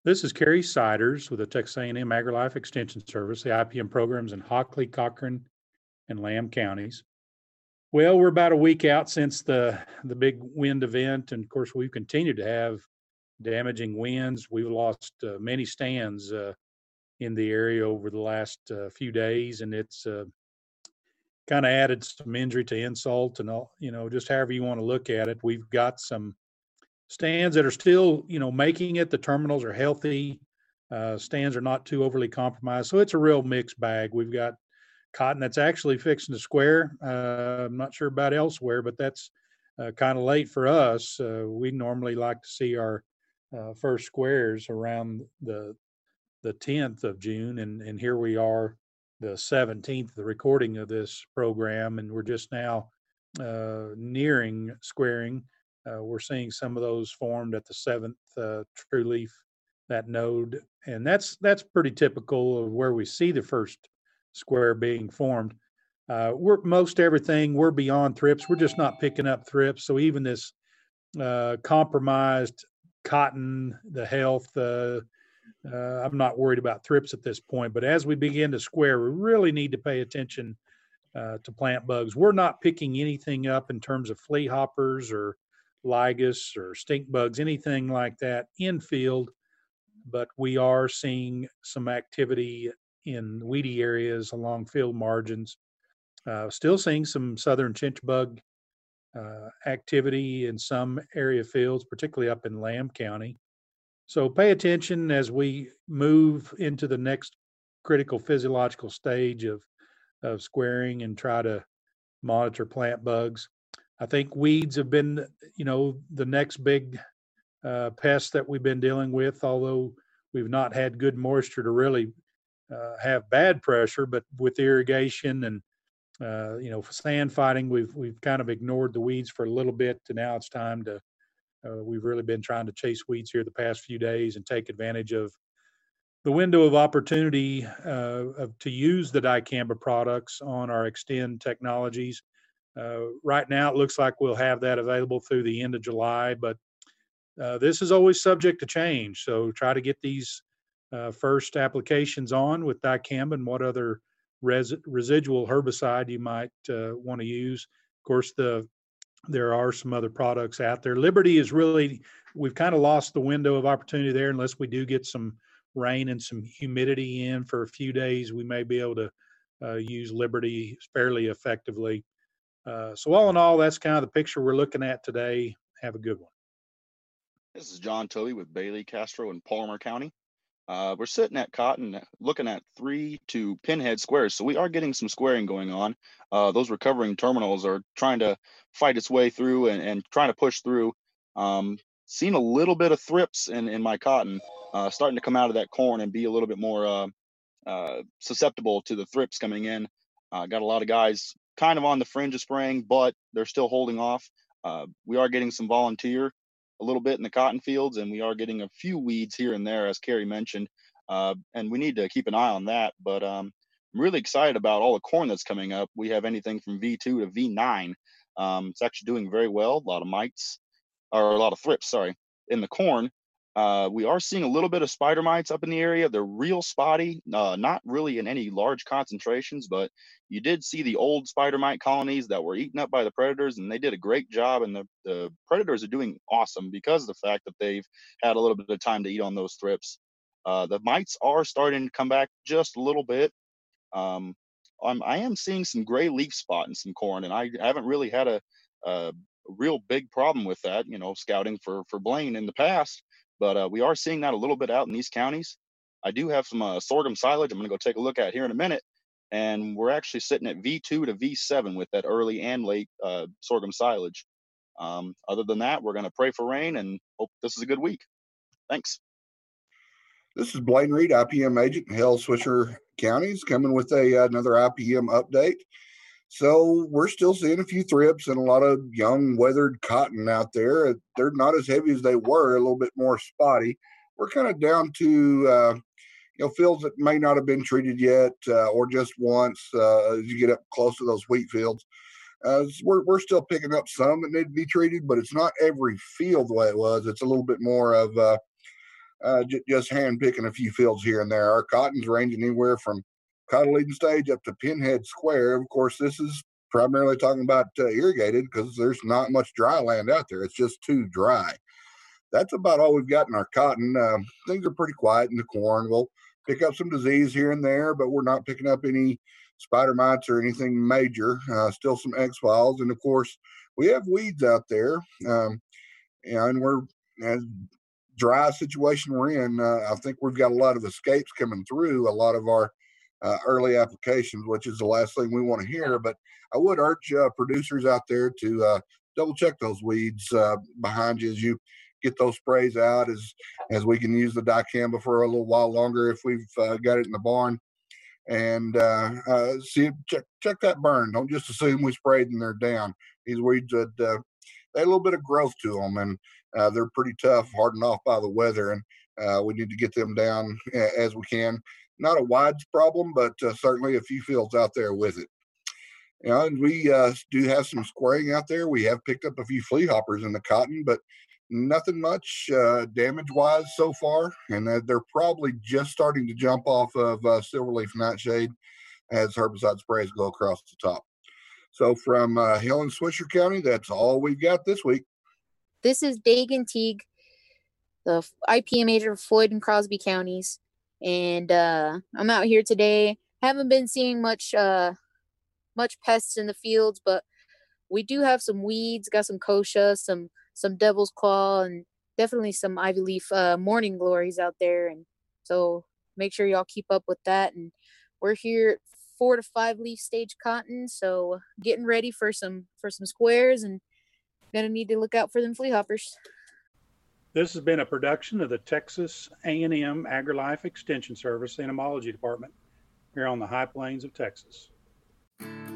This is Kerry Siders with the Texas A&M AgriLife Extension Service, the IPM programs in Hockley, Cochran, and Lamb counties. Well, we're about a week out since the big wind event, and of course, we've continued to have damaging winds. We've lost many stands in the area over the last few days, and it's kind of added some injury to insult, and all, just however you want to look at it. We've got some stands that are still, making it. The terminals are healthy. Stands are not too overly compromised. So it's a real mixed bag. We've got cotton that's actually fixing to square. I'm not sure about elsewhere, but that's kind of late for us. We normally like to see our first squares around the 10th of June. And here we are, the 17th, the recording of this program, and we're just now nearing squaring. We're seeing some of those formed at the 7th true leaf, that node, and that's pretty typical of where we see the first square being formed. We're most everything, we're beyond thrips. We're just not picking up thrips. So even this compromised cotton, the health, I'm not worried about thrips at this point. But as we begin to square, we really need to pay attention to plant bugs. We're not picking anything up in terms of flea hoppers or ligus or stink bugs, anything like that in field, but we are seeing some activity in weedy areas along field margins. Still seeing some southern chinch bug activity in some area fields, particularly up in Lamb County. So pay attention as we move into the next critical physiological stage of squaring and try to monitor plant bugs. I think weeds have been, the next big pest that we've been dealing with, although we've not had good moisture to really have bad pressure, but with irrigation and, sand fighting, we've kind of ignored the weeds for a little bit, and now it's time to, we've really been trying to chase weeds here the past few days and take advantage of the window of opportunity to use the dicamba products on our Xtend technologies. Right now, it looks like we'll have that available through the end of July, but this is always subject to change. So try to get these first applications on with dicamba and what other residual herbicide you might want to use. Of course, there are some other products out there. Liberty is really, we've kind of lost the window of opportunity there unless we do get some rain and some humidity in for a few days. We may be able to use Liberty fairly effectively. So all in all, that's kind of the picture we're looking at today. Have a good one. This is John Toby with Bailey, Castro, and Palmer County. We're sitting at cotton, looking at 3 to pinhead squares. So we are getting some squaring going on. Those recovering terminals are trying to fight its way through and trying to push through. Seen a little bit of thrips in my cotton, starting to come out of that corn and be a little bit more susceptible to the thrips coming in. Got a lot of guys kind of on the fringe of spraying, but they're still holding off. We are getting some volunteer a little bit in the cotton fields, and we are getting a few weeds here and there, as Kerry mentioned, and we need to keep an eye on that. But I'm really excited about all the corn that's coming up. We have anything from V2 to V9. It's actually doing very well. A lot of mites, or a lot of thrips, sorry, in the corn. We are seeing a little bit of spider mites up in the area. They're real spotty, not really in any large concentrations, but you did see the old spider mite colonies that were eaten up by the predators, and they did a great job. And the predators are doing awesome because of the fact that they've had a little bit of time to eat on those thrips. The mites are starting to come back just a little bit. I am seeing some gray leaf spot in some corn, and I haven't really had a real big problem with that, scouting for Blaine in the past. But we are seeing that a little bit out in these counties. I do have some sorghum silage I'm going to go take a look at here in a minute. And we're actually sitting at V2 to V7 with that early and late sorghum silage. Other than that, we're going to pray for rain and hope this is a good week. Thanks. This is Blaine Reed, IPM agent in Hell Swisher counties, coming with another IPM update. So we're still seeing a few thrips and a lot of young weathered cotton out there. They're not as heavy as they were, a little bit more spotty. We're kind of down to fields that may not have been treated yet, or just once as you get up close to those wheat fields. We're still picking up some that need to be treated, but it's not every field the way it was. It's a little bit more of just hand picking a few fields here and there. Our cotton's ranging anywhere from cotyledon stage up to pinhead square. Of course, this is primarily talking about irrigated because there's not much dry land out there. It's just too dry. That's about all we've got in our cotton. Things are pretty quiet in the corn. We'll pick up some disease here and there, but we're not picking up any spider mites or anything major. Still some X-files. And of course, we have weeds out there. And we're, as dry situation we're in, I think we've got a lot of escapes coming through a lot of our early applications, which is the last thing we want to hear. But I would urge producers out there to double check those weeds behind you as you get those sprays out, as we can use the dicamba for a little while longer if we've got it in the barn. And check that burn. Don't just assume we sprayed and they're down. These weeds they have a little bit of growth to them, and they're pretty tough, hardened off by the weather, and we need to get them down as we can. Not a wide problem, but certainly a few fields out there with it. And we do have some squaring out there. We have picked up a few flea hoppers in the cotton, but nothing much damage-wise so far. And they're probably just starting to jump off of silverleaf nightshade as herbicide sprays go across the top. So from Hill and Swisher County, that's all we've got this week. This is Dagan Teague, the IPM agent of Floyd and Crosby counties. And I'm out here today. Haven't been seeing much pests in the fields, but we do have some weeds, got some kochia, some devil's claw, and definitely some ivy leaf morning glories out there. And so make sure y'all keep up with that. And we're here at 4 to 5 leaf stage cotton, so getting ready for some squares, and gonna need to look out for them flea hoppers. This has been a production of the Texas A&M AgriLife Extension Service Entomology Department here on the High Plains of Texas.